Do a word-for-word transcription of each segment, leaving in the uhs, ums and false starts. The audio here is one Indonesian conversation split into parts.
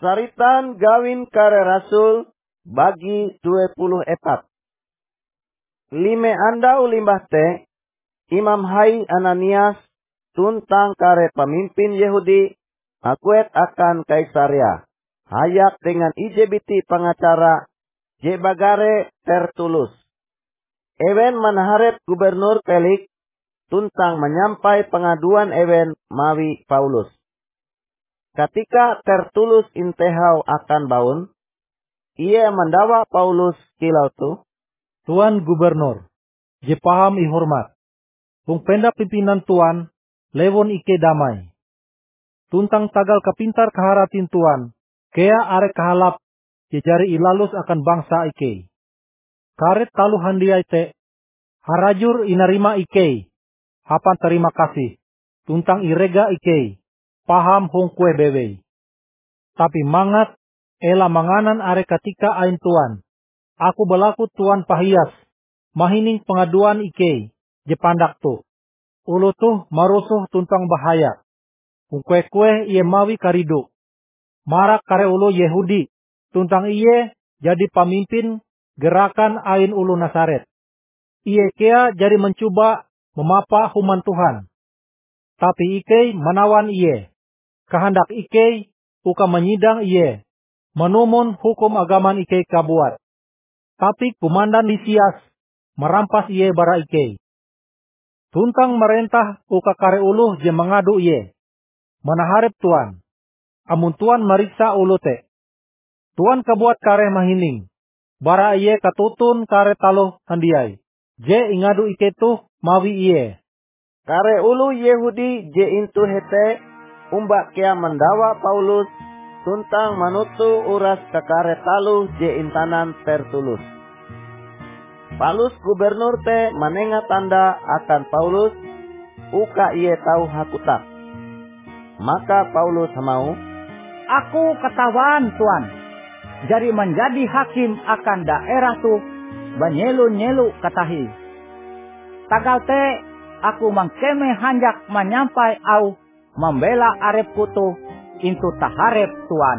Saritan gawin kare rasul bagi dua puluh epat. Lime andau limbah te, Imam Hai Ananias tuntang kare pemimpin Yahudi akuet akan Kaisaria. Hayak dengan ijebiti pengacara je bagare Tertulus. Ewen manaharep gubernur Pelik tuntang menyampai pengaduan ewen mawi Paulus. Ketika Tertulus intehau akan baun, ia mendawa Paulus kilau tu. Tuan Gubernur, je paham i hormat. Hung penda pimpinan Tuan, lewon ike damai. Tuntang tagal kapintar kaharatin Tuan, kea are kahalap, je jari ilalus akan bangsa ike. Karet talu handiai te, harajur inarima ike, hapan terima kasih. Tuntang irega ike, paham hung kue bewe. Tapi mangat, ela manganan are ketika ain Tuan. Aku berlaku Tuan pahias, mahining pengaduan ike, je pandak tu. Ulu tuh marusuh tuntang bahaya. Kue-kue iye mawi karidu. Marak kare ulu Yehudi, tuntang iye jadi pemimpin gerakan ain ulu Nasaret. Iye kea jadi mencoba memapa human Tuhan. Tapi ike menawan iye. Kehendak ike uka menyidang iye. Menumun hukum agaman ike kabuat. Tapi kumandan Lisias merampas iye bara ike. Tuntang merentah uka kare uluh je mengadu iye. Menaharep Tuan. Amun Tuan meriksa ulu te. Tuan kebuat kare mahining. Bara iye katutun kare taluh handiai. Je ingadu ike tuh mawi iye. Kare ulu Yehudi je intu hete umbak kea mendawa Paulus tuntang manutu uras ke kare taluh je intanan Tertulus. Paulus gubernur te menenga tanda akan Paulus uka iye tahu hakutak. Maka Paulus mau, aku ketahuan Tuan, jadi menjadi hakim akan daerah tu banyelu-nyelu katahi. Tagal te aku mangkeme hanjak menyampai au membela arepku tu intu taharep Tuan.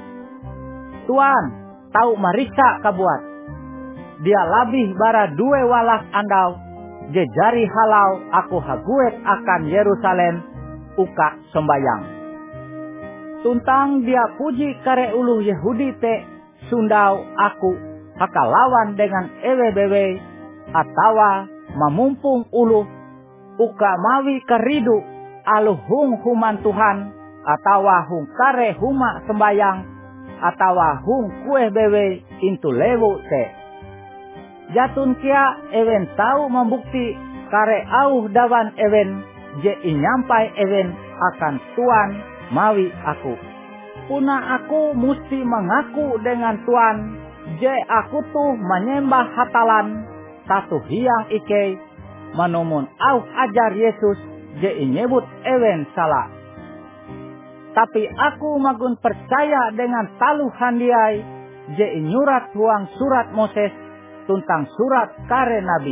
Tuan tahu mariksa kabuat. Dia labih bara dua walas andau, jejari halau aku haguet akan Yerusalem, uka sembayang. Tuntang dia puji kare ulu Yehudi te, sundau aku hakalawan dengan ewe-bewe, atawa memumpung ulu, uka mawi keridu, alu hung human Tuhan, atawa hung kare huma sembayang, atawa hung kue bewe intu lewu te. Jatun kia ewen tahu membukti kare au dawan ewen je inyampai ewen akan Tuan mawi aku. Puna aku musti mengaku dengan Tuan je aku tuh menyembah hatalan satu hiang ike menumun au ajar Yesus je inyebut ewen salah. Tapi aku magun percaya dengan taluh handiai je inyurat huang surat Moses tuntang surat kare nabi.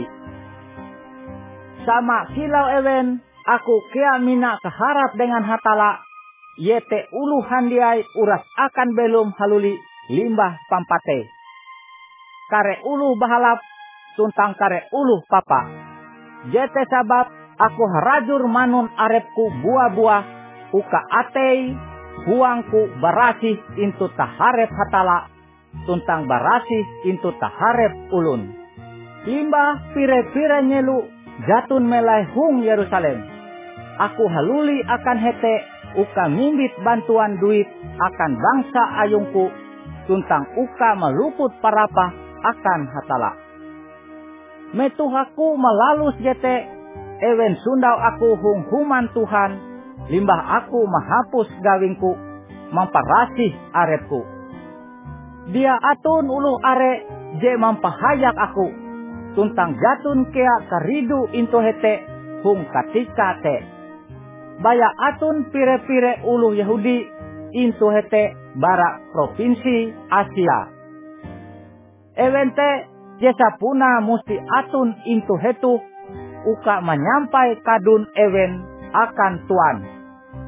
Sama kilau ewen, aku kea mina keharap dengan hatala, yete ulu handiai uras akan belum haluli limbah pampate. Kare ulu bahalap, tuntang kare ulu papa. Jete sabab, aku harajur manun arepku buah-buah, uka atei, huangku barasih intu taharep hatala, tuntang barasih intu taharep ulun. Limbah pire-pire nyelu jatun melai hung Yerusalem. Aku haluli akan hete uka ngimbit bantuan duit akan bangsa ayungku, tuntang uka meluput parapah akan hatala. Metuhaku melalus jete ewen sundau aku hung human Tuhan, limbah aku mahapus gawingku, memparasih arepku. Dia atun ulu are je mampahayak aku, tuntang jatun kea karidu into hete hung katika te. Baya atun pire-pire ulu Yahudi into hete bara provinsi Asia. Ewente jesa puna musti atun into hetu uka menyampai kadun ewen akan Tuan.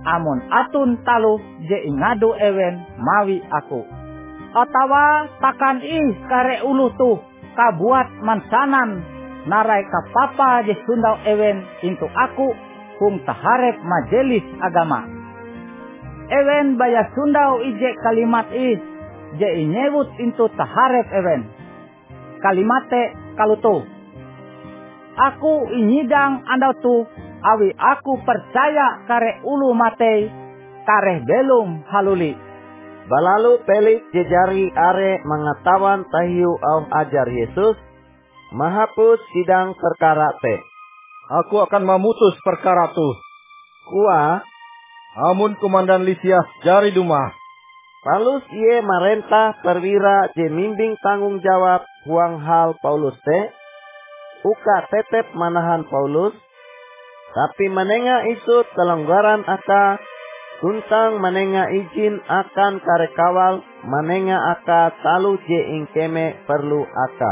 amun atun taluh je ingadu ewen mawi aku. Atawa takan ih kare ulu tuh kabuat mansanan narai kapapa je sundau ewen into aku hung taharep majelis agama. Ewen baya sundau ije kalimat ih je inyewut into taharep ewen. Kalimate kalutu. Aku inyidang andau tu awi aku percaya kare ulu mate kareh belum haluli. Balalu pelik jejari are mengetahuan tahiu au ajar Yesus, mahapus sidang perkara te. Aku akan memutus perkara tu. Kua, amun komandan Lisias jari dumah. Paulus ie marentah perwira je mimbing tanggung jawab huang hal Paulus te, uka tetep manahan Paulus, tapi menenga isut kelonggaran aka, tuntang menenga izin akan karekawal, menenga aka talu je ingkeme perlu aka.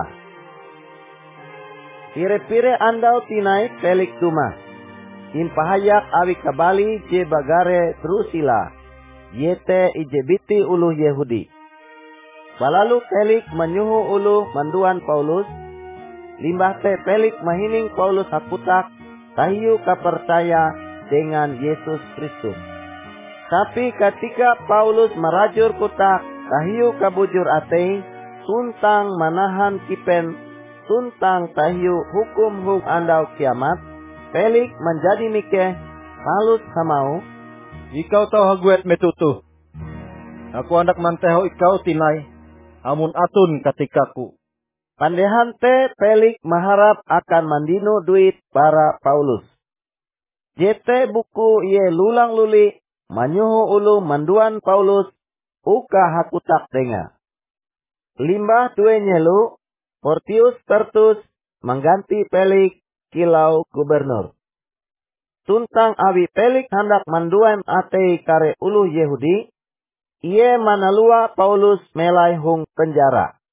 Pire-pire andau tinai pelik tuma, impahayak awi kabali je bagare Drusila, yete ijebiti ulu Yehudi. Balalu pelik menyuhu ulu manduan Paulus, limbah te pelik mahining Paulus hakutak, tahiu kapercaya dengan Yesus Kristus. Tapi ketika Paulus merajur kutak, tahiu kabujur atei, tuntang manahan kipen, tuntang tahiu hukum huk andau kiamat, pelik menjadi mikeh, Paulus hamau, Ikau tahu haguet metutu. Aku hendak manteho ikau tinai, amun atun katikaku. Pandehan te pelik maharap akan mandino duit para Paulus. Jete buku ye lulang luli, manyuhu ulu manduan Paulus, uka hakutak denga. Limbah tue nyelu, Portius Tertus mengganti pelik kilau gubernur. Tuntang awi pelik hendak manduan atei kare ulu Yehudi, iye manalua Paulus melai hung penjara.